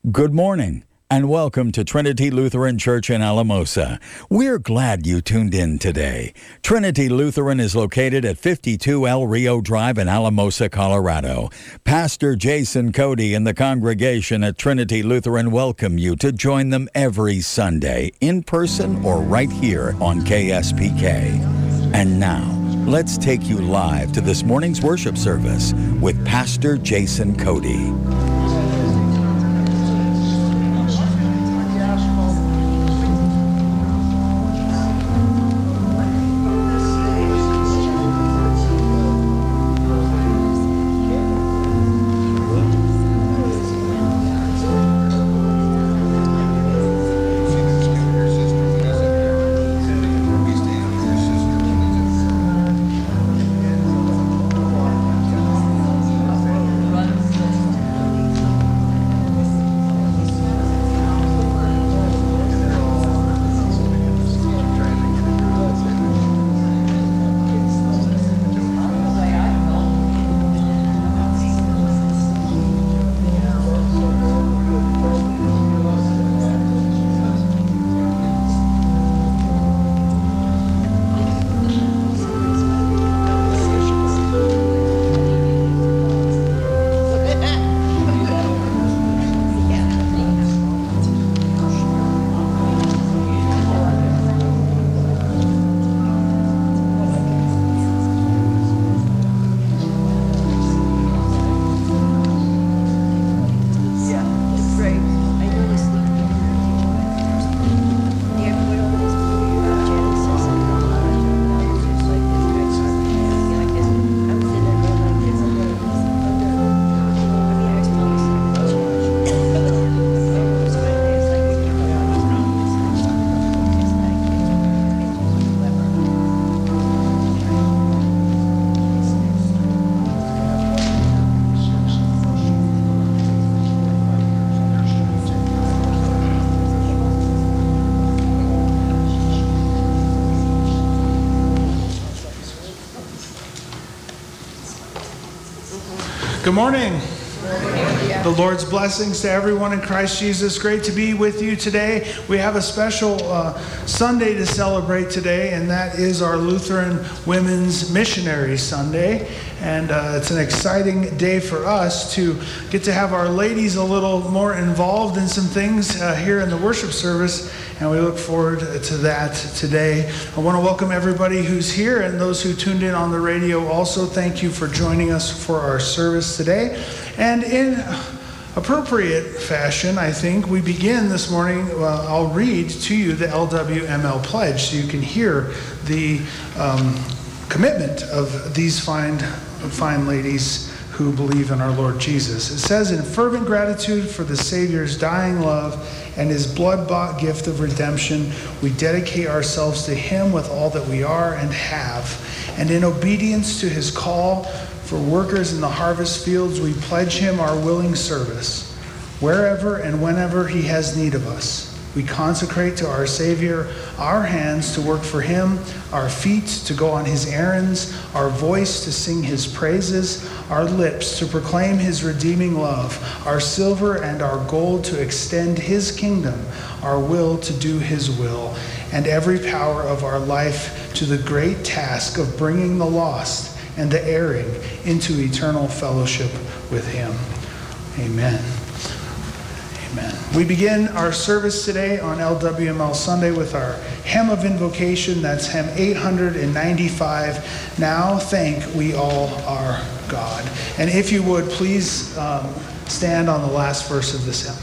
Good morning, and welcome to Trinity Lutheran Church in Alamosa. We're glad you tuned in today. Trinity Lutheran is located at 52 El Rio Drive in Alamosa, Colorado. Pastor Jason Cody and the congregation at Trinity Lutheran welcome you to join them every Sunday, in person or right here on KSPK. And now, let's take you live to this morning's worship service with Pastor Jason Cody. Good morning. The Lord's blessings to everyone in Christ Jesus. Great to be with you today. We have a special Sunday to celebrate today, and that is our Lutheran Women's Missionary Sunday. And it's an exciting day for us to get to have our ladies a little more involved in some things here in the worship service, and we look forward to that today. I want to welcome everybody who's here and those who tuned in on the radio. Also, thank you for joining us for our service today. And in appropriate fashion, I think, we begin this morning. I'll read to you the LWML pledge so you can hear the commitment of these fine ladies who believe in our Lord Jesus. It says, "In fervent gratitude for the Savior's dying love and his blood-bought gift of redemption, we dedicate ourselves to him with all that we are and have. And in obedience to his call for workers in the harvest fields, we pledge him our willing service. Wherever and whenever he has need of us, we consecrate to our Savior our hands to work for him, our feet to go on his errands, our voice to sing his praises, our lips to proclaim his redeeming love, our silver and our gold to extend his kingdom, our will to do his will, and every power of our life to the great task of bringing the lost and the erring into eternal fellowship with him." Amen. Amen. We begin our service today on LWML Sunday with our hymn of invocation. That's hymn 895, "Now Thank We All Our God." And if you would, please stand on the last verse of this hymn.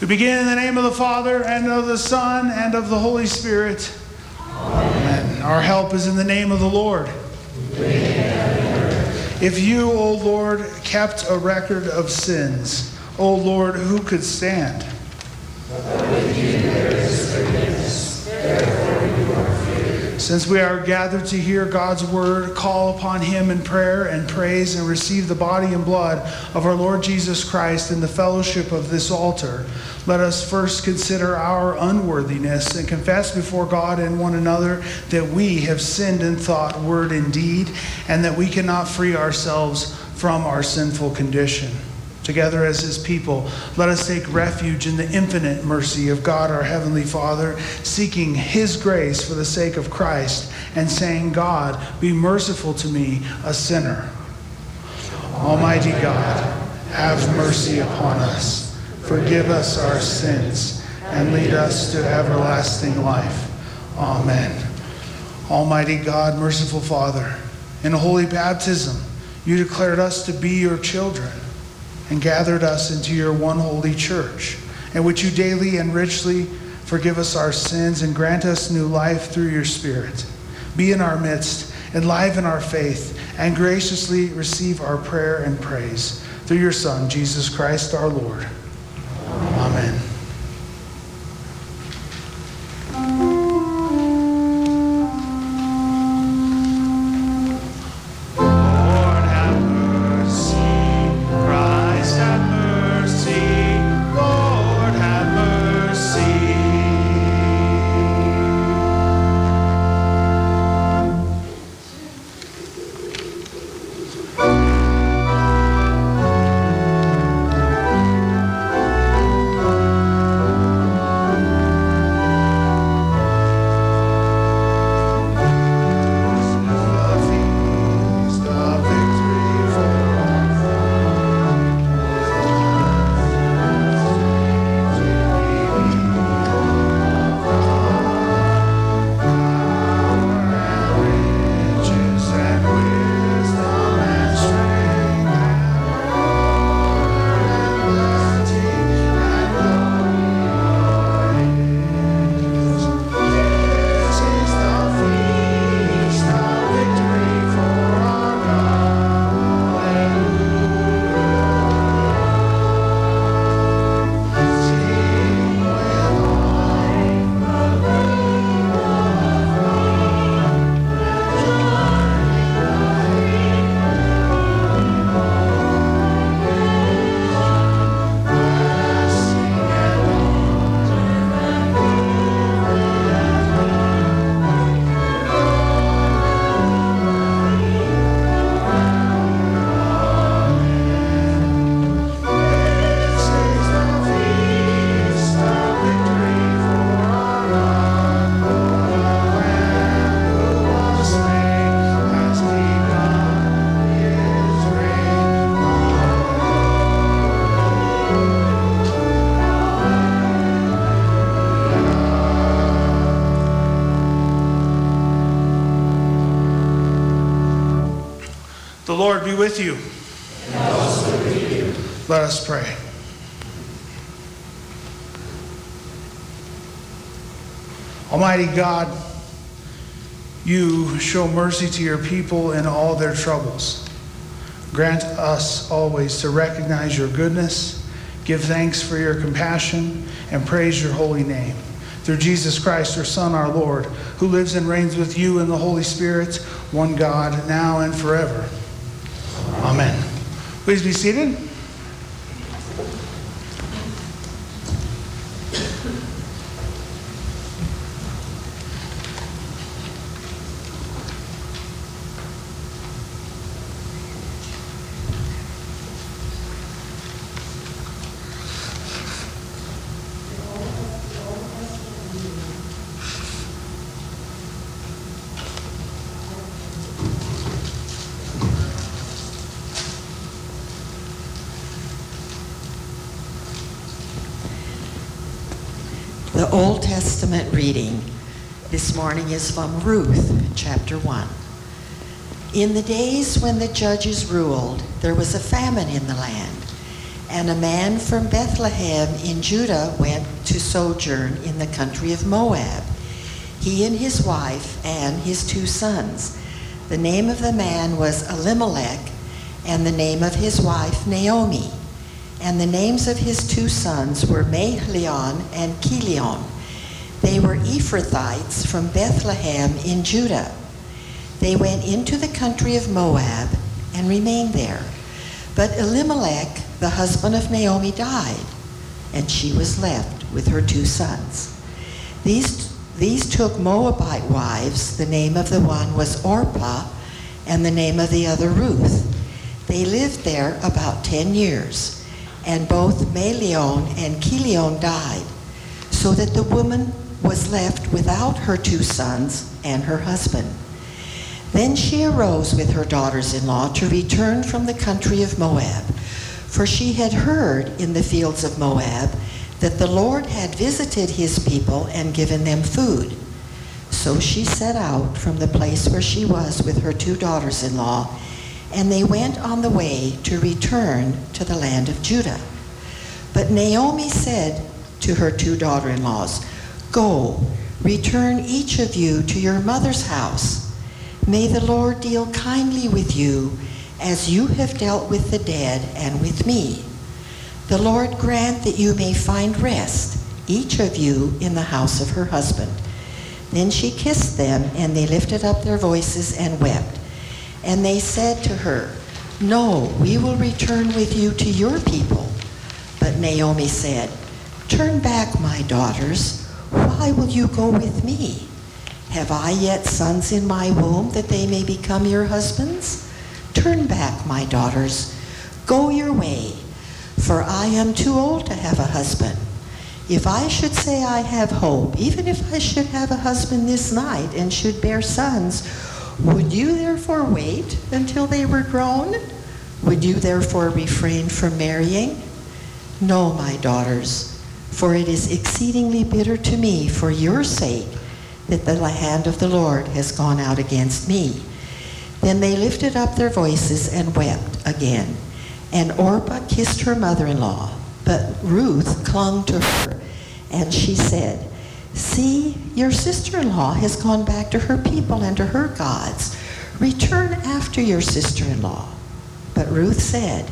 We begin in the name of the Father, and of the Son, and of the Holy Spirit. Amen. Our help is in the name of the Lord. If you, O Lord, kept a record of sins, O Lord, who could stand? But with you there is forgiveness. Therefore you are free. Since we are gathered to hear God's word, call upon him in prayer and praise and receive the body and blood of our Lord Jesus Christ in the fellowship of this altar. Let us first consider our unworthiness and confess before God and one another that we have sinned in thought, word, and deed, and that we cannot free ourselves from our sinful condition. Together as his people, let us take refuge in the infinite mercy of God our Heavenly Father, seeking his grace for the sake of Christ, and saying, God, be merciful to me, a sinner. Almighty God, have mercy upon us. Forgive us our sins, and lead us to everlasting life. Amen. Almighty God, merciful Father, in a holy baptism, you declared us to be your children, and gathered us into your one holy church, in which you daily and richly forgive us our sins and grant us new life through your Spirit. Be in our midst, enliven our faith, and graciously receive our prayer and praise. Through your Son, Jesus Christ our Lord. Amen. The Lord be with you. And also with you. Let us pray. Almighty God, you show mercy to your people in all their troubles. Grant us always to recognize your goodness, give thanks for your compassion, and praise your holy name. Through Jesus Christ, your Son, our Lord, who lives and reigns with you in the Holy Spirit, one God, now and forever. Amen. Please be seated. The Old Testament reading this morning is from Ruth, chapter 1. In the days when the judges ruled, there was a famine in the land, And a man from Bethlehem in Judah went to sojourn in the country of Moab, he and his wife and his 2 sons. The name of the man was Elimelech, and the name of his wife Naomi. And the names of his 2 sons were Mahlon and Chilion. They were Ephrathites from Bethlehem in Judah. They went into the country of Moab and remained there. But Elimelech, the husband of Naomi, died, and she was left with her 2 sons. These took Moabite wives. The name of the one was Orpah, and the name of the other Ruth. They lived there about 10 years, and both Mahlon and Chilion died, so that the woman was left without her 2 sons and her husband. Then she arose with her daughters-in-law to return from the country of Moab, for she had heard in the fields of Moab that the Lord had visited his people and given them food. So she set out from the place where she was with her 2 daughters-in-law, and they went on the way to return to the land of Judah. But Naomi said to her 2 daughter-in-laws, "Go, return each of you to your mother's house. May the Lord deal kindly with you as you have dealt with the dead and with me. The Lord grant that you may find rest, each of you in the house of her husband." Then she kissed them, and they lifted up their voices and wept. And they said to her, "No, we will return with you to your people." But Naomi said, "Turn back, my daughters. Why will you go with me? Have I yet sons in my womb that they may become your husbands? Turn back, my daughters. Go your way, for I am too old to have a husband. If I should say I have hope, even if I should have a husband this night and should bear sons, would you therefore wait until they were grown? Would you therefore refrain from marrying? No, my daughters, for it is exceedingly bitter to me for your sake that the hand of the Lord has gone out against me." Then they lifted up their voices and wept again. And Orpah kissed her mother-in-law, but Ruth clung to her, and she said, "See, your sister-in-law has gone back to her people and to her gods. Return after your sister-in-law." But Ruth said,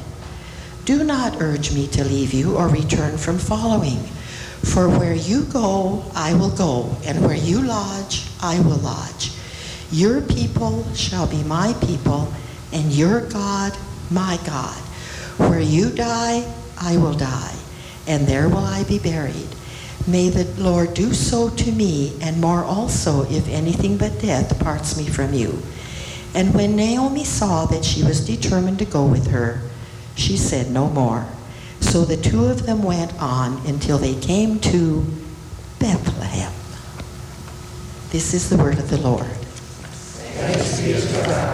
"Do not urge me to leave you or return from following. For where you go, I will go, and where you lodge, I will lodge. Your people shall be my people, and your God, my God. Where you die, I will die, and there will I be buried. May the Lord do so to me, and more also, if anything but death parts me from you." And when Naomi saw that she was determined to go with her, she said no more. So the 2 of them went on until they came to Bethlehem. This is the word of the Lord. Thanks be to God.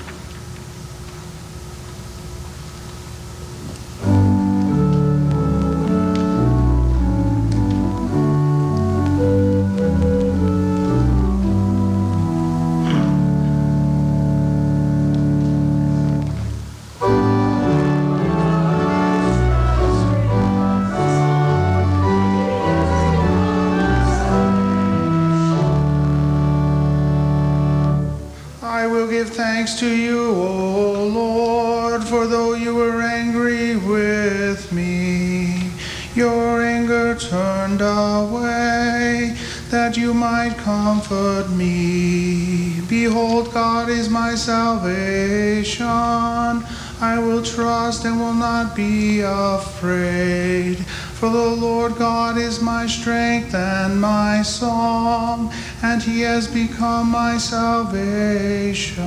Thanks to you, O Lord, for though you were angry with me, your anger turned away, that you might comfort me. Behold, God is my salvation. I will trust and will not be afraid. For the Lord God is my strength and my song, and he has become my salvation.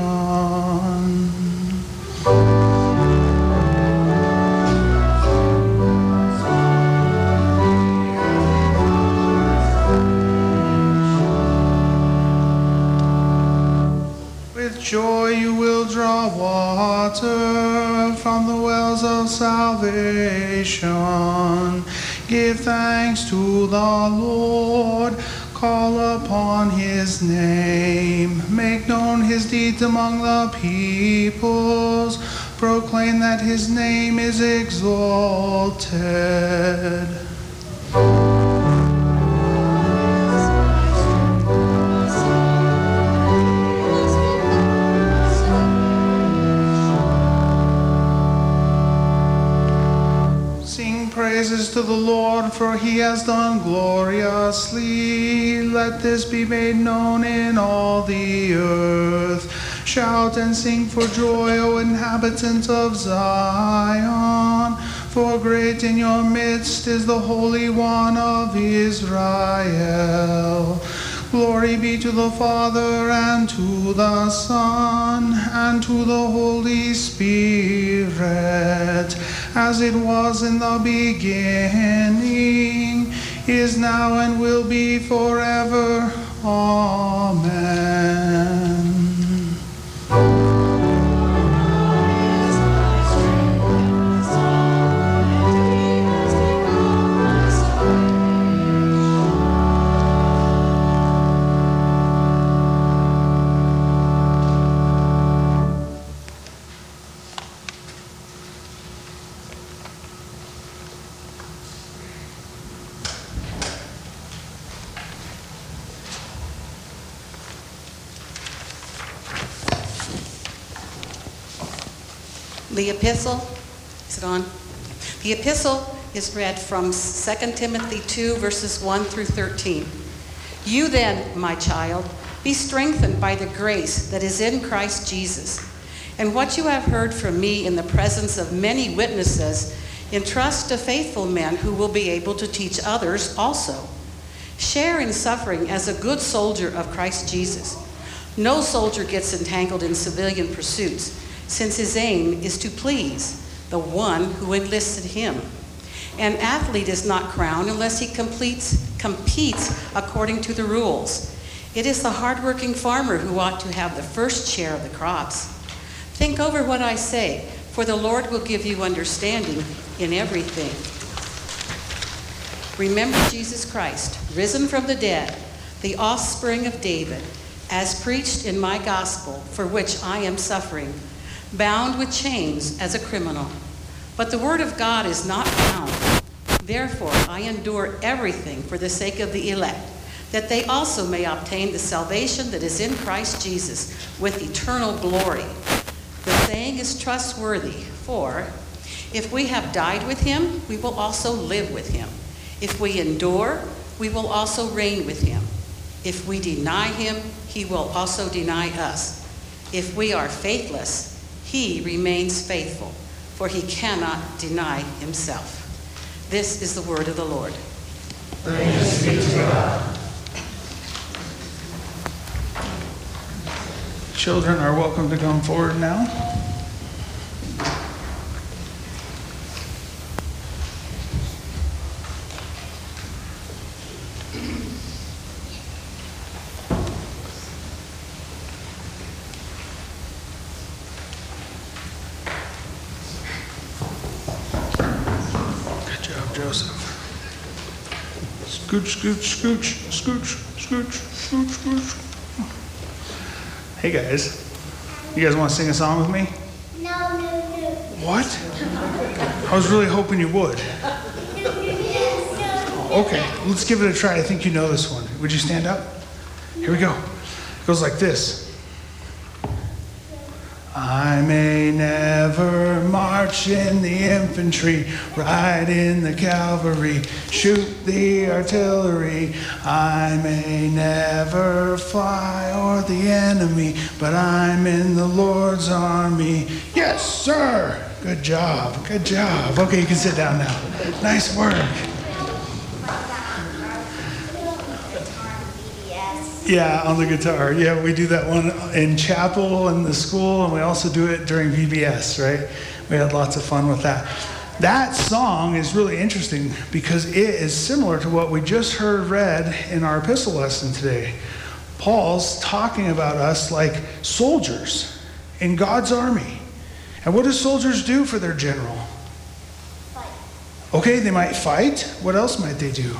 With joy you will draw water from the wells of salvation. Give thanks to the Lord, call upon his name, make known his deeds among the peoples. proclaim that his name is exalted. Praises to the Lord, for he has done gloriously. Let this be made known in all the earth. Shout and sing for joy, O inhabitants of Zion, for great in your midst is the Holy One of Israel. Glory be to the Father, and to the Son, and to the Holy Spirit, as it was in the beginning, is now, and will be forever. Amen. The epistle, is it on? The epistle is read from 2 Timothy 2, verses 1 through 13. You then, my child, be strengthened by the grace that is in Christ Jesus. And what you have heard from me in the presence of many witnesses, entrust to faithful men who will be able to teach others also. Share in suffering as a good soldier of Christ Jesus. No soldier gets entangled in civilian pursuits, since his aim is to please the one who enlisted him. An athlete is not crowned unless he competes according to the rules. It is the hardworking farmer who ought to have the first share of the crops. Think over what I say, for the Lord will give you understanding in everything. Remember Jesus Christ, risen from the dead, the offspring of David, as preached in my gospel, for which I am suffering, bound with chains as a criminal. But the word of God is not bound. Therefore, I endure everything for the sake of the elect, that they also may obtain the salvation that is in Christ Jesus with eternal glory. The saying is trustworthy, for if we have died with him, we will also live with him. If we endure, we will also reign with him. If we deny him, he will also deny us. If we are faithless, he remains faithful, for he cannot deny himself. This is the word of the Lord. Thanks be to God. Children are welcome to come forward now. Joseph. Scooch, scooch, scooch, scooch, scooch, scooch, scooch. Hey guys, you guys want to sing a song with me? No. What? I was really hoping you would. Okay, let's give it a try. I think you know this one. Would you stand up? Here we go. It goes like this. I may never march in the infantry, ride in the cavalry, shoot the artillery. I may never fly o'er the enemy, but I'm in the Lord's army. Yes, sir. Good job. Good job. Okay, you can sit down now. Nice work. Yeah, on the guitar. Yeah, we do that one in chapel in the school, and we also do it during VBS, right? We had lots of fun with that. That song is really interesting because it is similar to what we just heard read in our epistle lesson today. Paul's talking about us like soldiers in God's army. And what do soldiers do for their general? Fight. Okay, they might fight. What else might they do?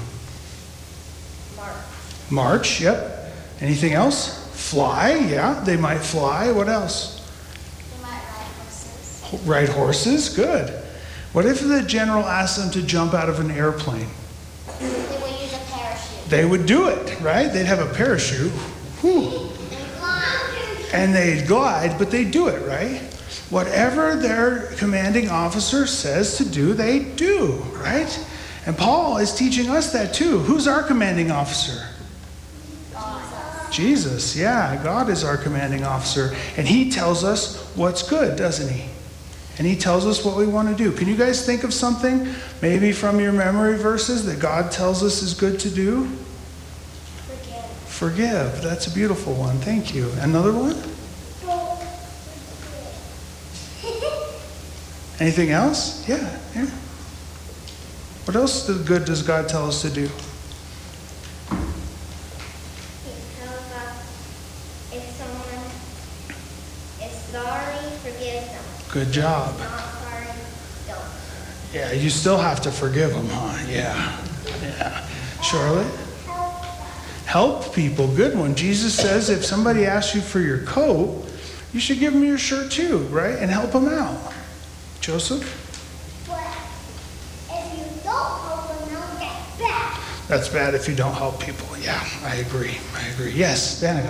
March, yep. Anything else? Fly, yeah, they might fly. What else? They might ride horses. Ride horses? Good. What if the general asked them to jump out of an airplane? They would use a parachute. They would do it, right? They'd have a parachute. Whew. And they'd glide, but they'd do it, right? Whatever their commanding officer says to do, they do, right? And Paul is teaching us that too. Who's our commanding officer? Jesus, yeah, God is our commanding officer. And he tells us what's good, doesn't he? And he tells us what we want to do. Can you guys think of something, maybe from your memory verses, that God tells us is good to do? Forgive. That's a beautiful one. Thank you. Another one? Anything else? Yeah. What else good does God tell us to do? He tells us if someone is sorry, forgive them. Good job. If not sorry, don't. Yeah, you still have to forgive them, huh? Yeah. Charlotte? Help people. Good one. Jesus says if somebody asks you for your coat, you should give them your shirt too, right? And help them out. Joseph? But if you don't help them, they'll get back. That's bad if you don't help people. Yeah, I agree. Yes, Danica.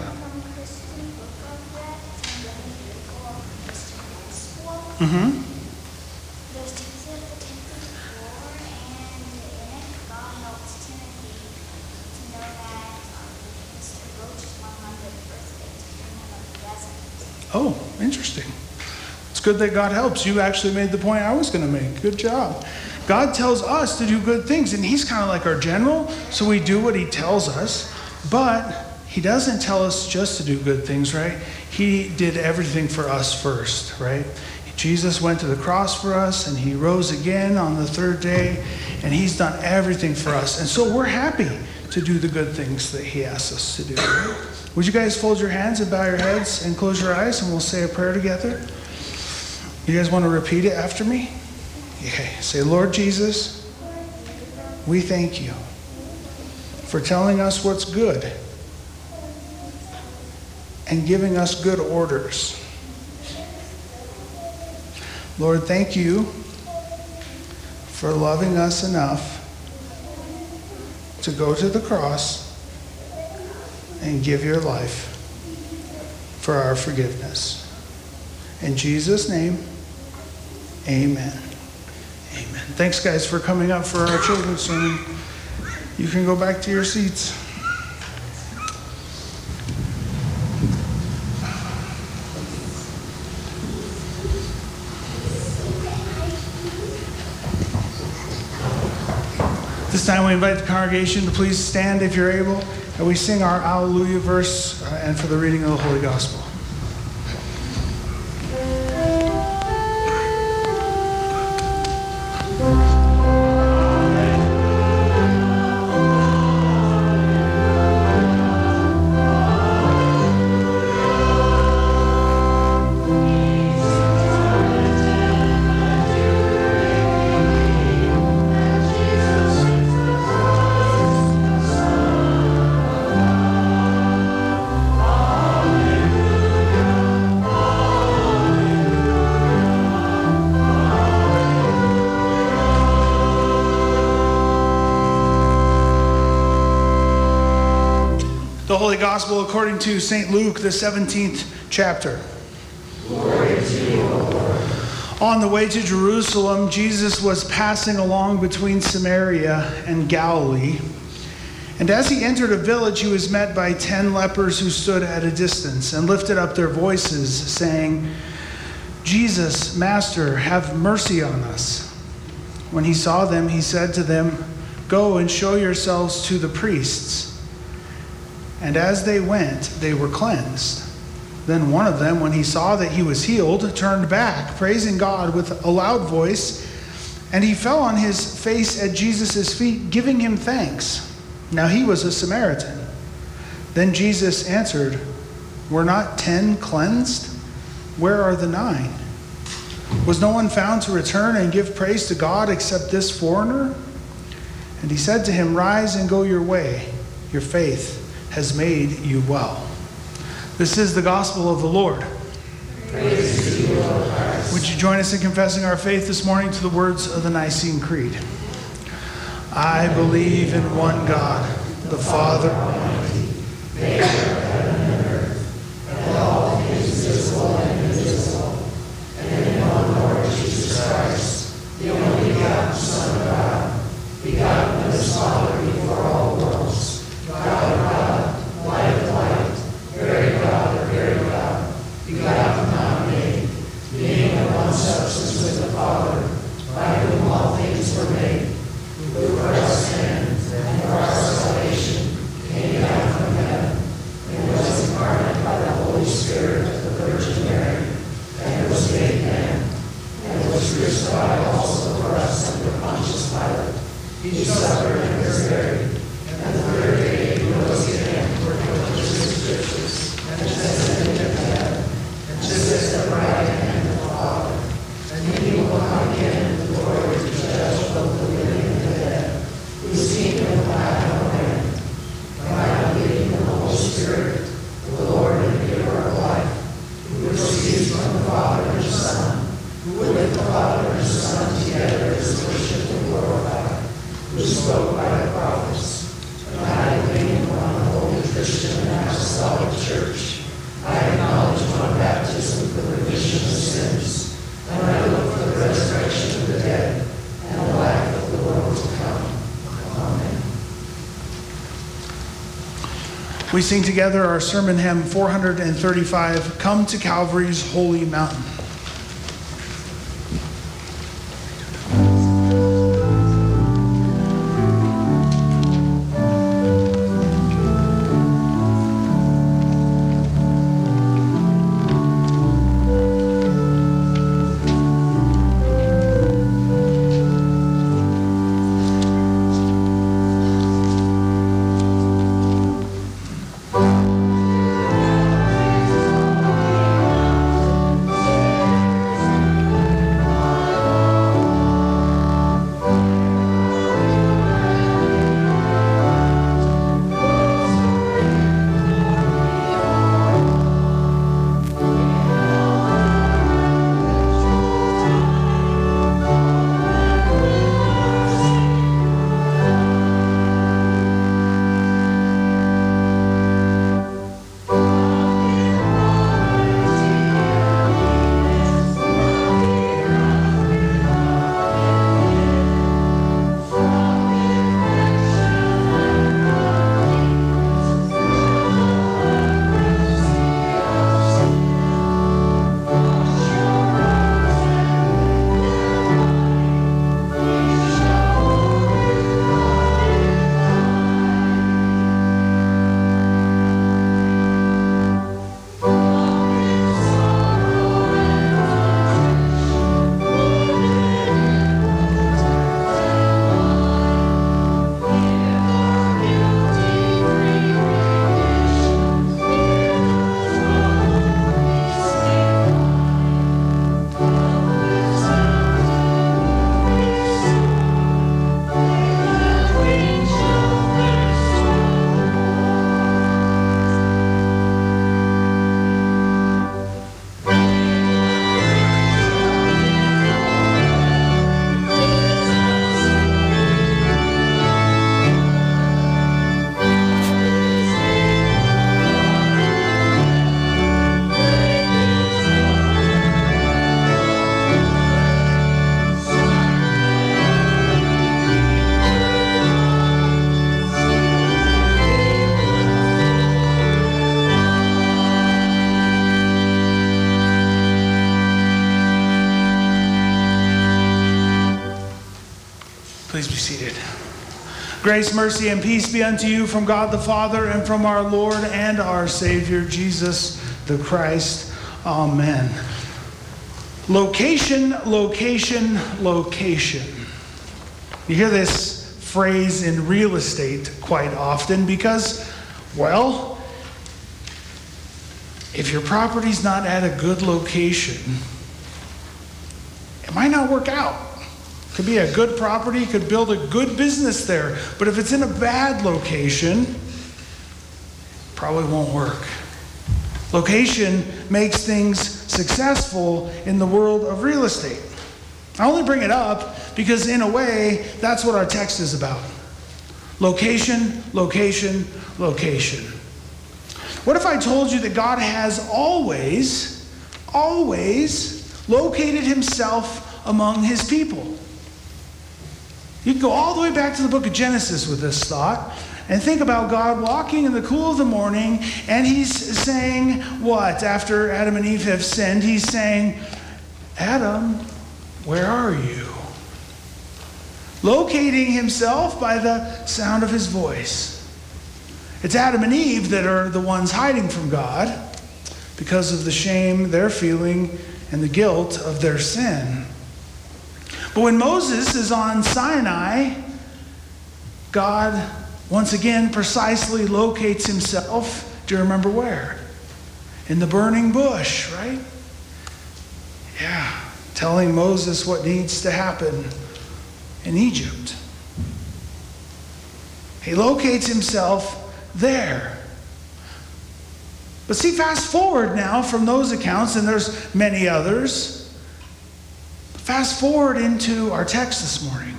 Mm-hmm. There's Timothy at the 10th and in it, God helps Timothy to know that Mr. Roach's 100th birthday to bring him a present. Oh, interesting. It's good that God helps. You actually made the point I was going to make. Good job. God tells us to do good things, and he's kind of like our general, so we do what he tells us. But he doesn't tell us just to do good things, right? He did everything for us first, right? Jesus went to the cross for us, and he rose again on the third day, and he's done everything for us. And so we're happy to do the good things that he asks us to do. Right? Would you guys fold your hands and bow your heads and close your eyes, and we'll say a prayer together? You guys want to repeat it after me? Okay. Say, Lord Jesus, we thank you for telling us what's good and giving us good orders. Lord, thank you for loving us enough to go to the cross and give your life for our forgiveness. In Jesus' name, amen. Amen. Thanks, guys, for coming up for our children's sermon. You can go back to your seats. This time we invite the congregation to please stand if you're able, and we sing our Alleluia verse and for the reading of the Holy Gospel. The Holy Gospel according to St. Luke, the 17th chapter. Glory to you, O Lord. On the way to Jerusalem, Jesus was passing along between Samaria and Galilee. And as he entered a village, he was met by 10 lepers who stood at a distance and lifted up their voices, saying, Jesus, Master, have mercy on us. When he saw them, he said to them, Go and show yourselves to the priests. And as they went, they were cleansed. Then one of them, when he saw that he was healed, turned back, praising God with a loud voice, and he fell on his face at Jesus' feet, giving him thanks. Now he was a Samaritan. Then Jesus answered, Were not 10 cleansed? Where are the 9? Was no one found to return and give praise to God except this foreigner? And he said to him, Rise and go your way. Your faith has made you well. This is the gospel of the Lord. Praise to you, O Christ. Would you join us in confessing our faith this morning to the words of the Nicene Creed? I believe in one God, the Father Almighty, maker of heaven and earth, and all things visible and invisible, and in one Lord Jesus Christ, the only begotten Son of God, begotten of his Father before all worlds, God of God, light of light, very God of very God, begotten, not made, being of one substance with the Father, by whom all things were made, who for our sins and for our salvation came down from heaven, and was incarnate by the Holy Spirit of the Virgin Mary, and was made man, and was crucified also for us under Pontius Pilate. He suffered and was buried, and the third day he rose again according to the Scriptures, and ascended into heaven, and sits at the right hand of the Father. And he will come again in glory to judge both the living and the dead, whose kingdom will have no end. And I believe in the Holy Spirit, the Lord and giver of life, who proceeds from the Father and the Son, who with the Father and the Son together is worshipped and glorified, who spoke by the prophets. And I believe in one holy Christian and apostolic church. I acknowledge one baptism for the remission of sins, and I look for the resurrection of the dead and the life of the world to come. Amen. We sing together our sermon hymn 435, Come to Calvary's Holy Mountain. Please be seated. Grace, mercy, and peace be unto you from God the Father and from our Lord and our Savior, Jesus the Christ. Amen. Location, location, location. You hear this phrase in real estate quite often because, well, if your property's not at a good location, it might not work out. Could be a good property, could build a good business there, but if it's in a bad location, probably won't work. Location makes things successful in the world of real estate. I only bring it up because in a way, that's what our text is about. Location, location, location. What if I told you that God has always located himself among his people? You can go all the way back to the book of Genesis with this thought and think about God walking in the cool of the morning, and he's saying what? After Adam and Eve have sinned, he's saying, Adam, where are you? Locating himself by the sound of his voice. It's Adam and Eve that are the ones hiding from God because of the shame they're feeling and the guilt of their sin. But when Moses is on Sinai, God once again precisely locates himself. Do you remember where? In the burning bush, right? Yeah, telling Moses what needs to happen in Egypt. He locates himself there. But see, fast forward now from those accounts, and there's many others. Fast forward into our text this morning.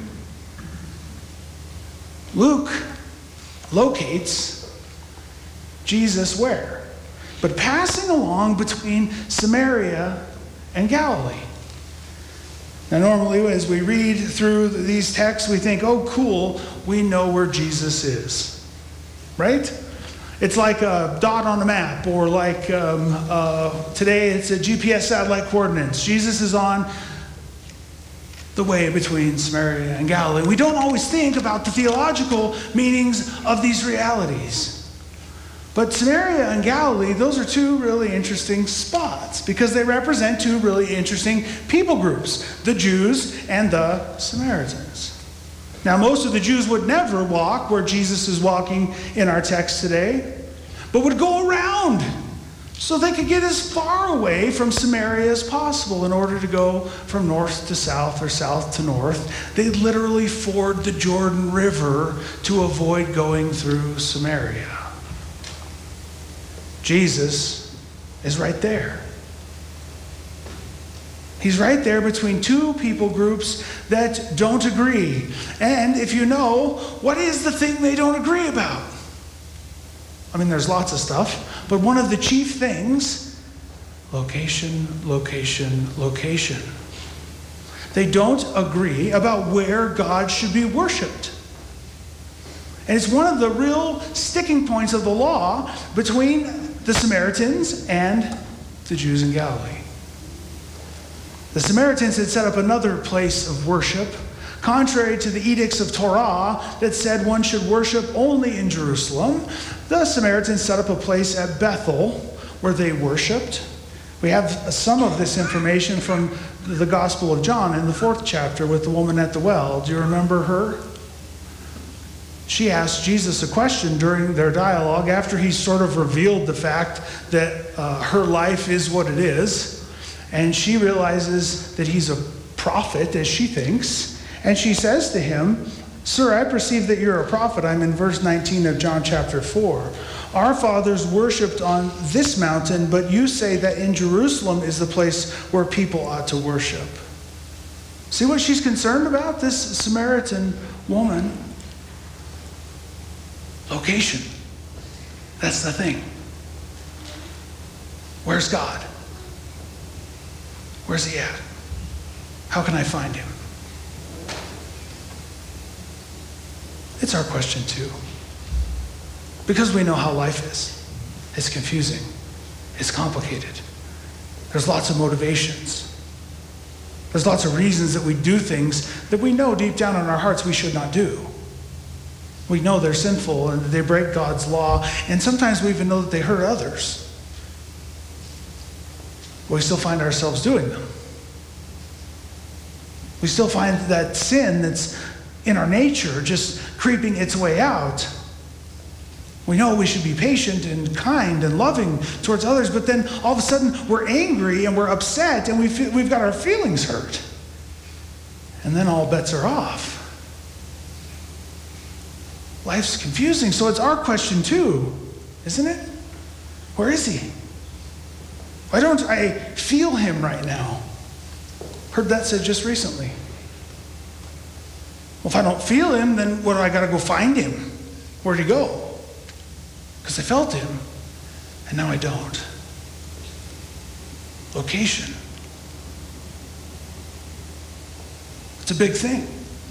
Luke locates Jesus where? But passing along between Samaria and Galilee. Now normally as we read through these texts, we think, oh cool, we know where Jesus is. Right? It's like a dot on a map, or like today it's a GPS satellite coordinates. Jesus is on the way between Samaria and Galilee. We don't always think about the theological meanings of these realities. But Samaria and Galilee, those are two really interesting spots because they represent two really interesting people groups, the Jews and the Samaritans. Now, most of the Jews would never walk where Jesus is walking in our text today, but would go around so they could get as far away from Samaria as possible in order to go from north to south or south to north. They literally ford the Jordan River to avoid going through Samaria. Jesus is right there. He's right there between two people groups that don't agree. And if you know, what is the thing they don't agree about? I mean, there's lots of stuff, but one of the chief things, location, location, location. They don't agree about where God should be worshiped. And it's one of the real sticking points of the law between the Samaritans and the Jews in Galilee. The Samaritans had set up another place of worship, contrary to the edicts of Torah that said one should worship only in Jerusalem. The Samaritans set up a place at Bethel where they worshiped. We have some of this information from the Gospel of John in the 4th chapter with the woman at the well. Do you remember her? She asked Jesus a question during their dialogue after he sort of revealed the fact that her life is what it is. And she realizes that he's a prophet, as she thinks. And she says to him, "Sir, I perceive that you're a prophet." I'm in verse 19 of John chapter 4. "Our fathers worshipped on this mountain, but you say that in Jerusalem is the place where people ought to worship." See what she's concerned about, this Samaritan woman? Location. That's the thing. Where's God? Where's he at? How can I find him? It's our question too. Because we know how life is. It's confusing. It's complicated. There's lots of motivations. There's lots of reasons that we do things that we know deep down in our hearts we should not do. We know they're sinful and they break God's law, and sometimes we even know that they hurt others. But we still find ourselves doing them. We still find that sin that's in our nature just creeping its way out. We know we should be patient and kind and loving towards others, but then all of a sudden we're angry and we're upset and we've got our feelings hurt. And then all bets are off. Life's confusing, so it's our question too, isn't it? Where is he? Why don't I feel him right now? Heard that said just recently. Well, if I don't feel him, then what do I got to go find him? Where'd he go? Because I felt him, and now I don't. Location. It's a big thing.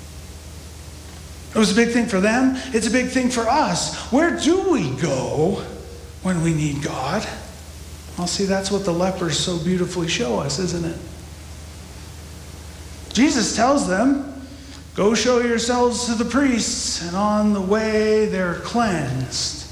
It was a big thing for them. It's a big thing for us. Where do we go when we need God? Well, see, that's what the lepers so beautifully show us, isn't it? Jesus tells them, go show yourselves to the priests, and on the way they're cleansed.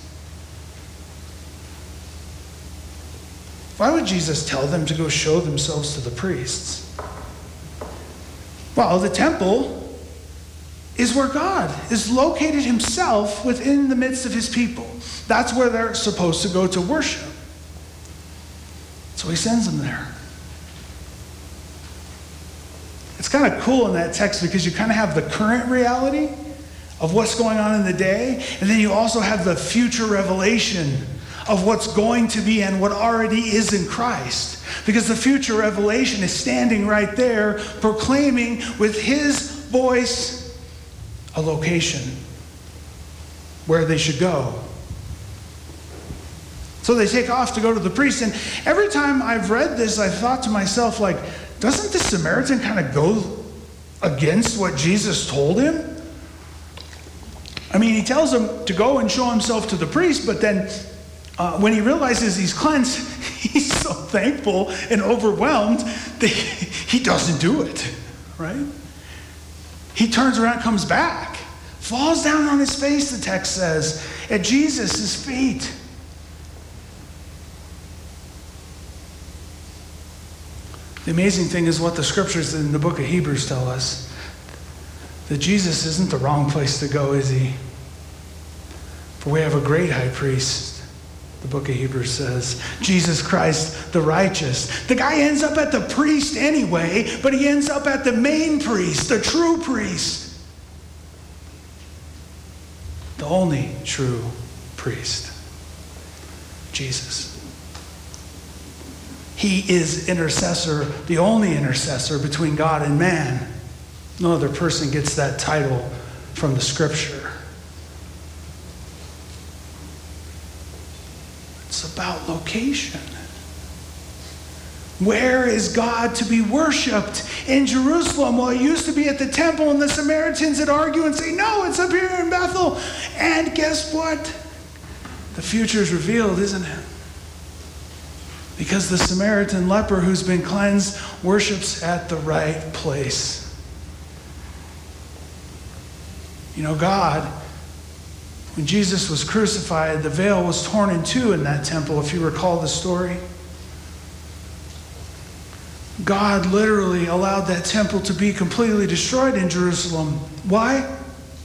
Why would Jesus tell them to go show themselves to the priests? Well, the temple is where God is located himself within the midst of his people. That's where they're supposed to go to worship. So he sends them there. It's kind of cool in that text because you kind of have the current reality of what's going on in the day, and then you also have the future revelation of what's going to be and what already is in Christ. Because the future revelation is standing right there, proclaiming with his voice a location where they should go. So they take off to go to the priest, and every time I've read this, I've thought to myself, like, doesn't the Samaritan kind of go against what Jesus told him? I mean, he tells him to go and show himself to the priest, but then when he realizes he's cleansed, he's so thankful and overwhelmed that he doesn't do it, right? He turns around, comes back, falls down on his face, the text says, at Jesus' feet. The amazing thing is what the scriptures in the book of Hebrews tell us, that Jesus isn't the wrong place to go, is he? For we have a great high priest, the book of Hebrews says, Jesus Christ the righteous. The guy ends up at the priest anyway, but he ends up at the main priest, the true priest. The only true priest, Jesus. He is intercessor, the only intercessor between God and man. No other person gets that title from the scripture. It's about location. Where is God to be worshipped? In Jerusalem? Well, it used to be at the temple, and the Samaritans would argue and say, no, it's up here in Bethel. And guess what? The future is revealed, isn't it? Because the Samaritan leper who's been cleansed worships at the right place. You know, God, when Jesus was crucified, the veil was torn in two in that temple, if you recall the story. God literally allowed that temple to be completely destroyed in Jerusalem. Why?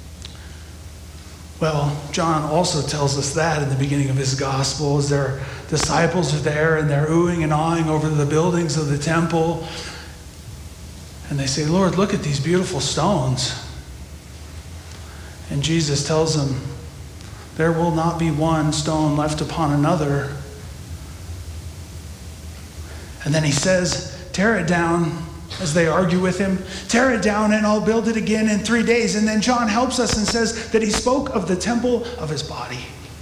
Well, John also tells us that in the beginning of his gospel, as their disciples are there and they're oohing and awing over the buildings of the temple. And they say, Lord, look at these beautiful stones. And Jesus tells them, there will not be one stone left upon another. And then he says, tear it down, as they argue with him. Tear it down and I'll build it again in 3 days. And then John helps us and says that he spoke of the temple of his body.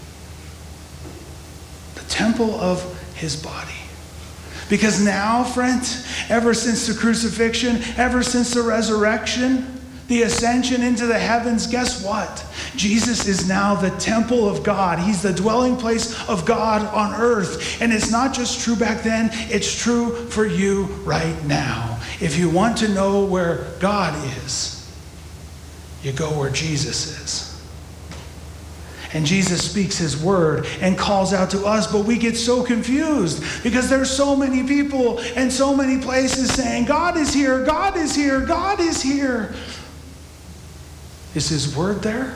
The temple of his body. Because now, friends, ever since the crucifixion, ever since the resurrection, the ascension into the heavens, guess what? Jesus is now the temple of God. He's the dwelling place of God on earth. And it's not just true back then, it's true for you right now. If you want to know where God is, you go where Jesus is. And Jesus speaks his word and calls out to us, but we get so confused because there's so many people and so many places saying, God is here, God is here, God is here. Is his word there?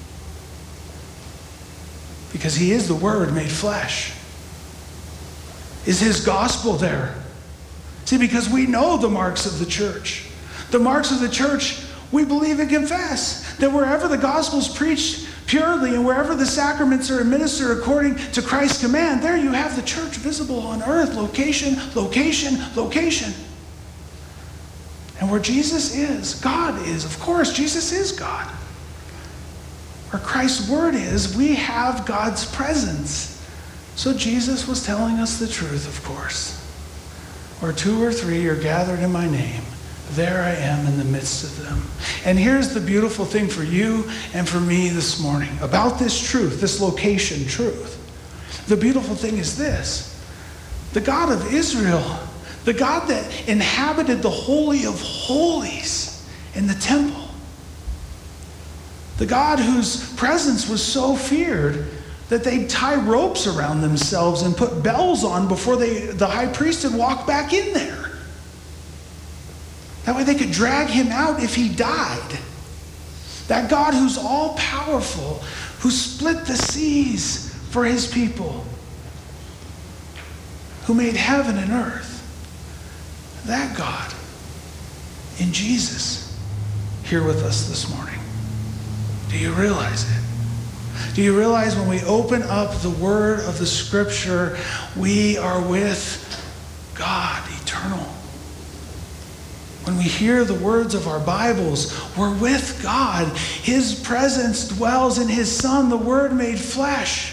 Because he is the word made flesh. Is his gospel there? See, because we know the marks of the church. The marks of the church, we believe and confess that wherever the gospel's preached purely, and wherever the sacraments are administered according to Christ's command, there you have the church visible on earth. Location, location, location. And where Jesus is, God is. Of course, Jesus is God. Where Christ's word is, we have God's presence. So Jesus was telling us the truth, of course. Where 2 or 3 are gathered in my name, there I am in the midst of them. And here's the beautiful thing for you and for me this morning about this truth, this location truth. The beautiful thing is this. The God of Israel, the God that inhabited the Holy of Holies in the temple, the God whose presence was so feared that they'd tie ropes around themselves and put bells on before the high priest would walk back in there. That way they could drag him out if he died. That God who's all-powerful, who split the seas for his people, who made heaven and earth. That God in Jesus here with us this morning. Do you realize it? Do you realize when we open up the word of the Scripture, we are with God eternal? When we hear the words of our Bibles, we're with God. His presence dwells in his Son, the Word made flesh.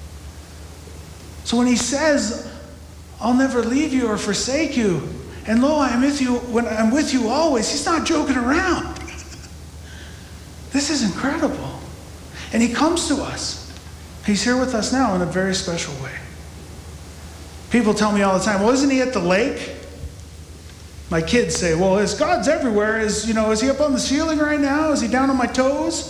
So when he says, I'll never leave you or forsake you, and lo, I am with you when I'm with you always, he's not joking around. This is incredible. And he comes to us. He's here with us now in a very special way. People tell me all the time, well, isn't he at the lake? My kids say, well, his God's everywhere. Is he up on the ceiling right now? Is he down on my toes?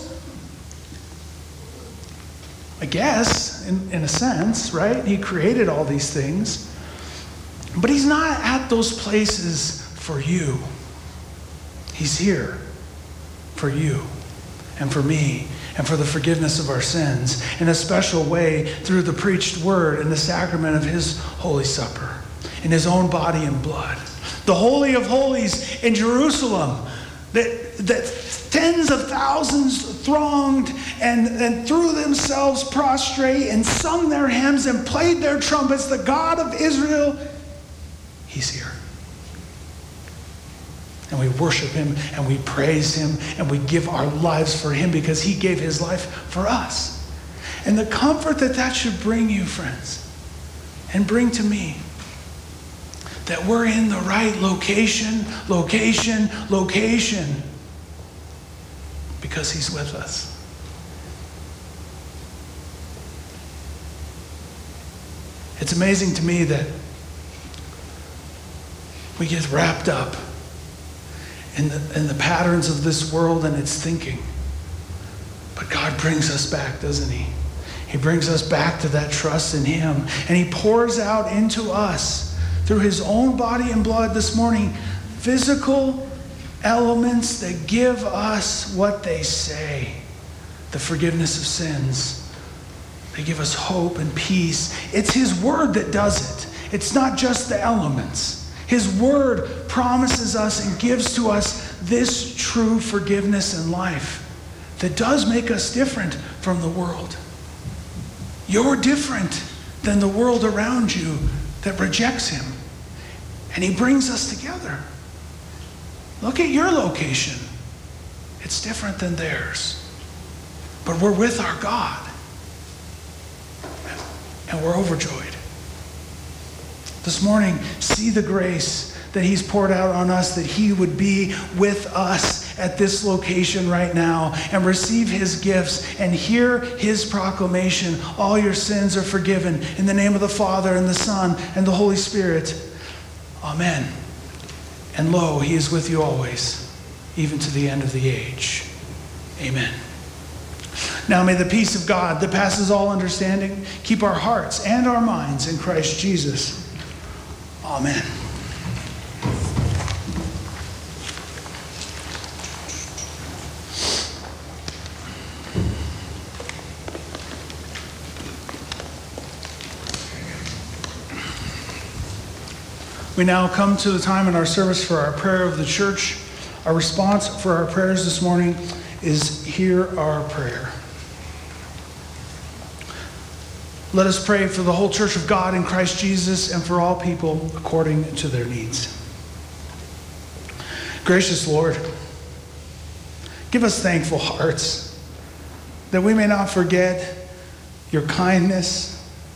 I guess, in a sense, right? He created all these things. But he's not at those places for you. He's here for you and for me and for the forgiveness of our sins in a special way through the preached word and the sacrament of his Holy Supper, in his own body and blood. The Holy of Holies in Jerusalem that tens of thousands thronged and threw themselves prostrate and sung their hymns and played their trumpets. The God of Israel, he's here. And we worship him and we praise him and we give our lives for him because he gave his life for us. And the comfort that should bring you, friends, and bring to me, that we're in the right location, because he's with us. It's amazing to me that we get wrapped up in the patterns of this world and its thinking. But God brings us back, doesn't he? He brings us back to that trust in him. And he pours out into us, through his own body and blood this morning, physical elements that give us what they say. The forgiveness of sins. They give us hope and peace. It's his word that does it. It's not just the elements. His word promises us and gives to us this true forgiveness and life that does make us different from the world. You're different than the world around you that rejects him. And he brings us together. Look at your location. It's different than theirs. But we're with our God. And we're overjoyed. This morning, see the grace that he's poured out on us, that he would be with us at this location right now and receive his gifts and hear his proclamation. All your sins are forgiven in the name of the Father and the Son and the Holy Spirit. Amen. And lo, he is with you always, even to the end of the age. Amen. Now may the peace of God that passes all understanding keep our hearts and our minds in Christ Jesus. Amen. We now come to the time in our service for our prayer of the church. Our response for our prayers this morning is, hear our prayer. Let us pray for the whole church of God in Christ Jesus and for all people according to their needs. Gracious Lord, give us thankful hearts that we may not forget your kindness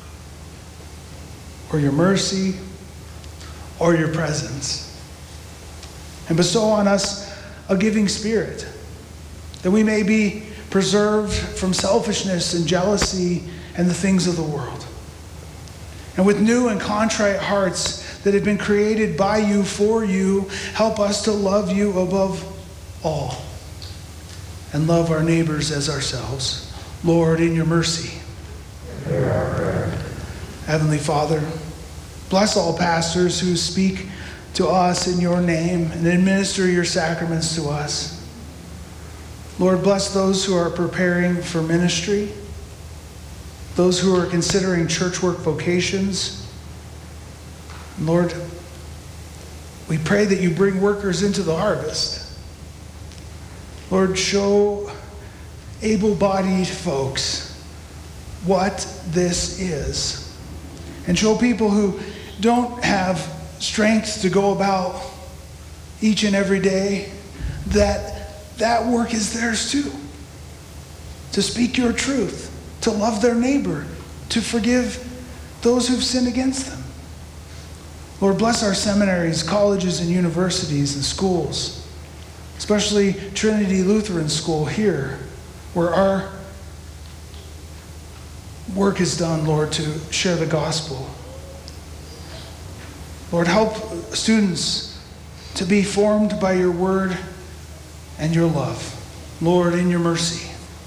or your mercy or your presence. And bestow on us a giving spirit, that we may be preserved from selfishness and jealousy and the things of the world. And with new and contrite hearts that have been created by you, for you, help us to love you above all and love our neighbors as ourselves. Lord, in your mercy. Heavenly Father, bless all pastors who speak to us in your name and administer your sacraments to us. Lord, bless those who are preparing for ministry, those who are considering church work vocations. Lord, we pray that you bring workers into the harvest. Lord, show able-bodied folks what this is. And show people who don't have strength to go about each and every day that work is theirs too. To speak your truth, to love their neighbor, to forgive those who've sinned against them. Lord, bless our seminaries, colleges, and universities and schools, especially Trinity Lutheran School here, where our work is done, Lord, to share the gospel. Lord, help students to be formed by your word and your love. Lord, in your mercy.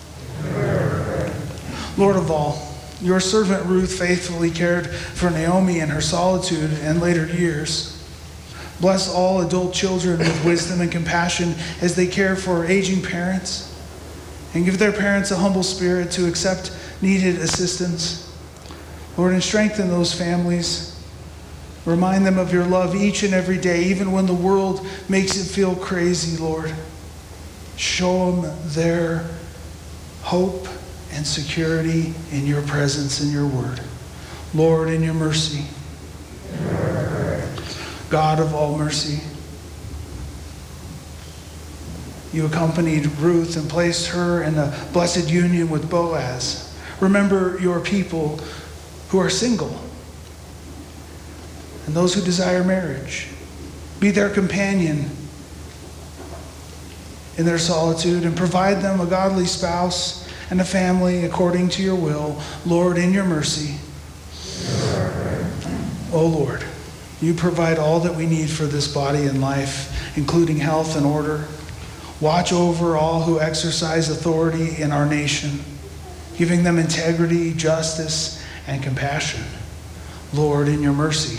Lord of all, your servant Ruth faithfully cared for Naomi in her solitude and later years. Bless all adult children with wisdom and compassion as they care for aging parents, and give their parents a humble spirit to accept needed assistance. Lord, and strengthen those families. Remind them of your love each and every day, even when the world makes it feel crazy, Lord. Show them their hope and security in your presence and your word. Lord, in your mercy. God of all mercy, you accompanied Ruth and placed her in a blessed union with Boaz. Remember your people who are single and those who desire marriage. Be their companion in their solitude and provide them a godly spouse and a family according to your will. Lord, in your mercy. O Lord, you provide all that we need for this body and life, including health and order. Watch over all who exercise authority in our nation, giving them integrity, justice, and compassion. Lord, in your mercy.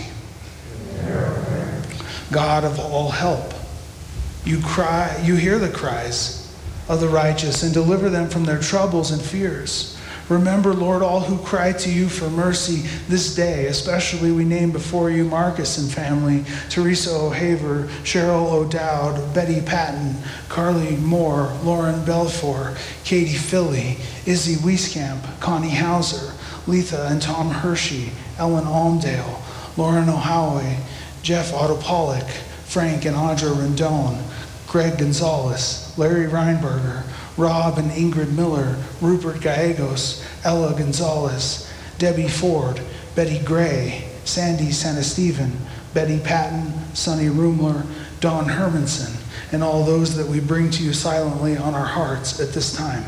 God of all help, you hear the cries of the righteous and deliver them from their troubles and fears. Remember, Lord, all who cry to you for mercy this day. Especially we name before you Marcus and family, Teresa O'Haver, Cheryl O'Dowd, Betty Patton, Carly Moore, Lauren Belfour, Katie Philly, Izzy Wieskamp, Connie Hauser, Letha and Tom Hershey, Ellen Almdale, Lauren O'Howe, Jeff Otto Pollock, Frank and Audra Rendon, Greg Gonzalez, Larry Reinberger, Rob and Ingrid Miller, Rupert Gallegos, Ella Gonzalez, Debbie Ford, Betty Gray, Sandy Sanesteven, Betty Patton, Sonny Rumler, Don Hermanson, and all those that we bring to you silently on our hearts at this time.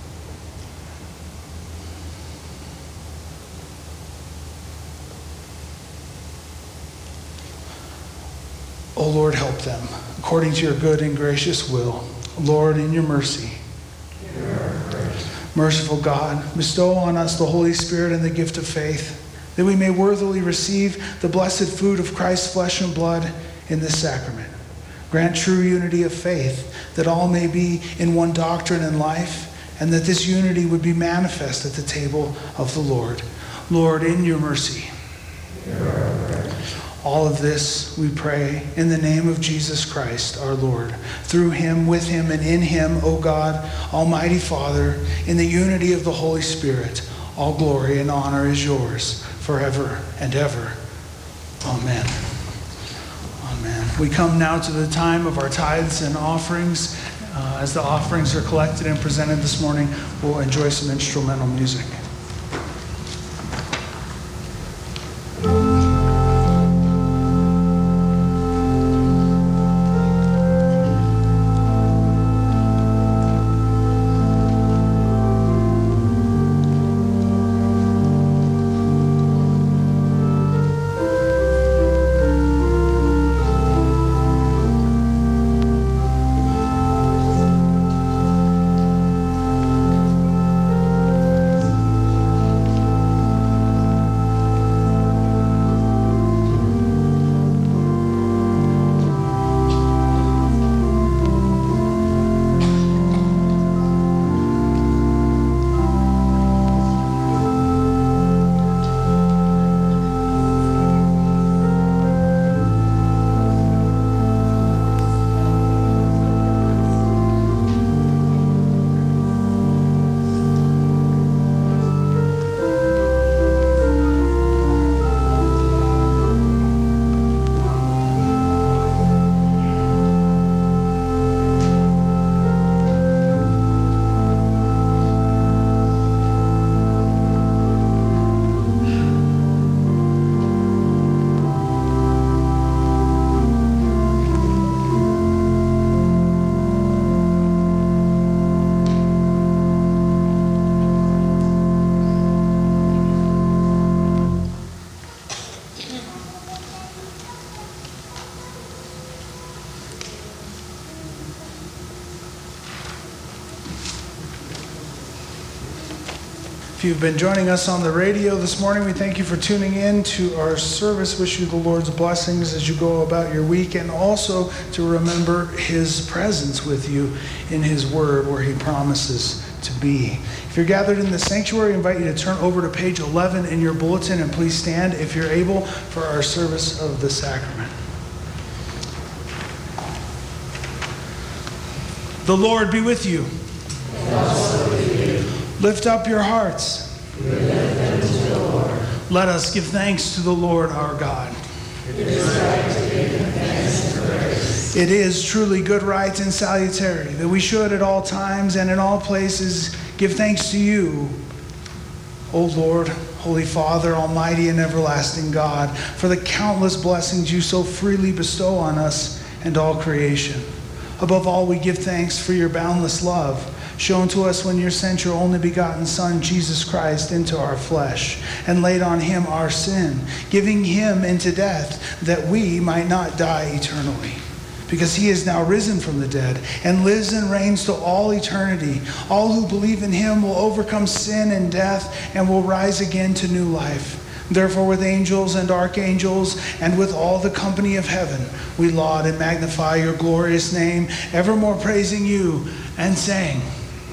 O Lord, help them according to your good and gracious will. Lord, in your mercy. Merciful God, bestow on us the Holy Spirit and the gift of faith, that we may worthily receive the blessed food of Christ's flesh and blood in this sacrament. Grant true unity of faith, that all may be in one doctrine and life, and that this unity would be manifest at the table of the Lord. Lord, in your mercy. All of this we pray in the name of Jesus Christ, our Lord. Through him, with him, and in him, O God, Almighty Father, in the unity of the Holy Spirit, All glory and honor is yours forever and ever. Amen. Amen. We come now to the time of our tithes and offerings. As the offerings are collected and presented this morning, we'll enjoy some instrumental music. If you've been joining us on the radio this morning, we thank you for tuning in to our service. Wish you the Lord's blessings as you go about your week, and also to remember His presence with you in His Word where He promises to be. If you're gathered in the sanctuary, I invite you to turn over to page 11 in your bulletin, and please stand if you're able for our service of the sacrament. The Lord be with you. And also with you. Lift up your hearts. We lift them to the Lord. Let us give thanks to the Lord our God. It is right to give Him thanks and praise. It is truly good, right, and salutary that we should at all times and in all places give thanks to you, O Lord, Holy Father, Almighty and everlasting God, for the countless blessings you so freely bestow on us and all creation. Above all, we give thanks for your boundless love, shown to us when you sent your only begotten Son, Jesus Christ, into our flesh, and laid on him our sin, giving him into death, that we might not die eternally. Because he is now risen from the dead, and lives and reigns to all eternity. All who believe in him will overcome sin and death, and will rise again to new life. Therefore, with angels and archangels, and with all the company of heaven, we laud and magnify your glorious name, evermore praising you, and saying,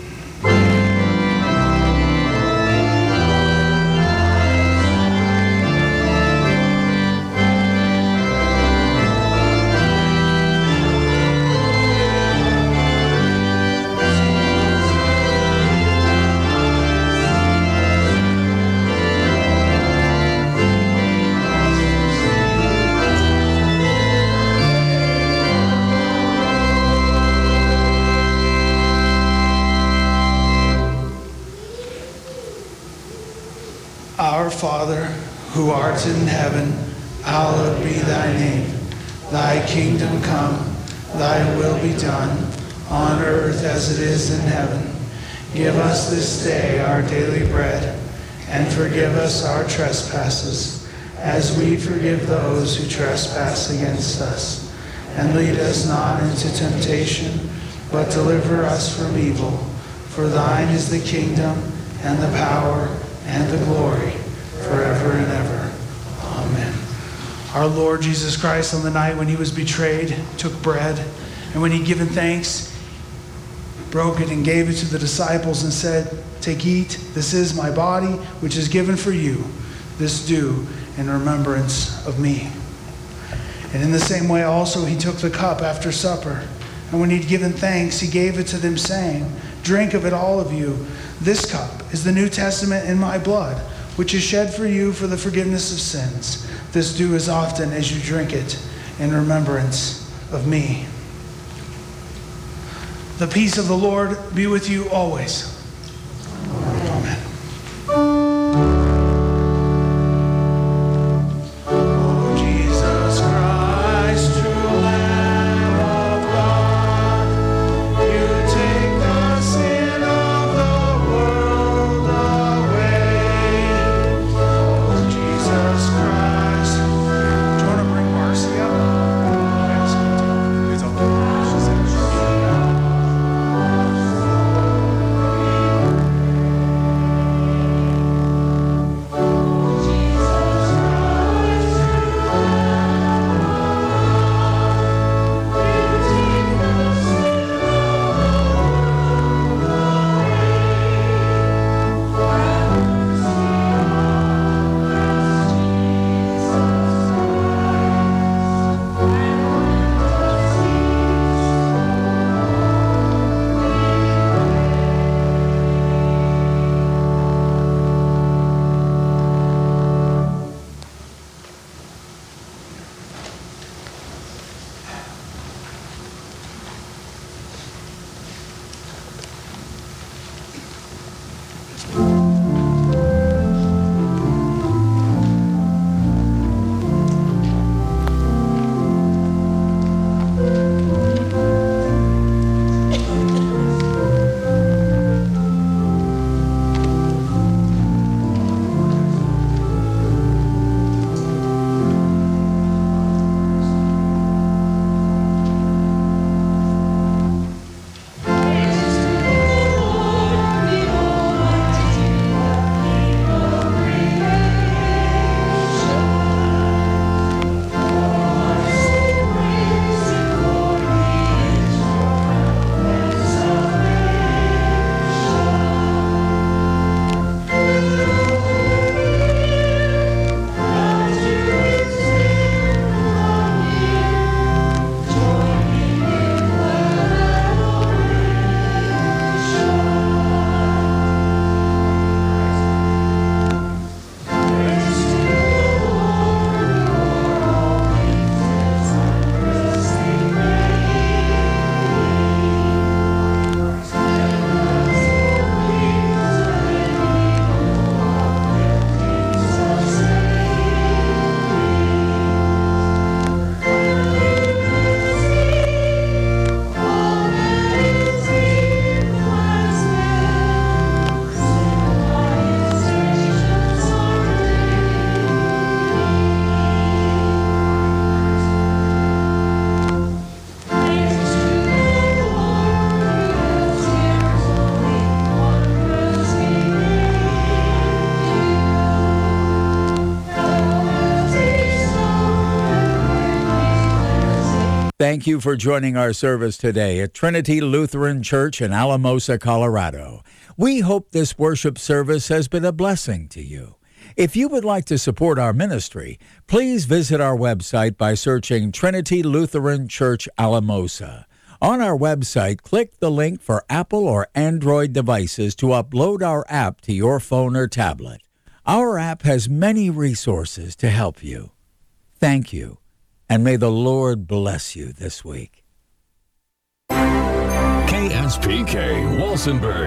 Our Father, who art in heaven, hallowed be thy name. Thy kingdom come, thy will be done, on earth as it is in heaven. Give us this day our daily bread, and forgive us our trespasses, as we forgive those who trespass against us. And lead us not into temptation, but deliver us from evil. For thine is the kingdom, and the power, and the glory, forever and ever. Amen. Our Lord Jesus Christ, on the night when he was betrayed, took bread, and when he'd given thanks, broke it and gave it to the disciples and said, "Take, eat, this is my body, which is given for you. This do in remembrance of me." And in the same way also he took the cup after supper, and when he'd given thanks, he gave it to them, saying, Drink of it, all of you. This cup is the New Testament in my blood, which is shed for you for the forgiveness of sins. This do as often as you drink it in remembrance of me. The peace of the Lord be with you always. Amen. Thank you for joining our service today at Trinity Lutheran Church in Alamosa, Colorado. We hope this worship service has been a blessing to you. If you would like to support our ministry, please visit our website by searching Trinity Lutheran Church Alamosa. On our website, click the link for Apple or Android devices to upload our app to your phone or tablet. Our app has many resources to help you. Thank you, and may the Lord bless you this week. KSPK Walsenburg.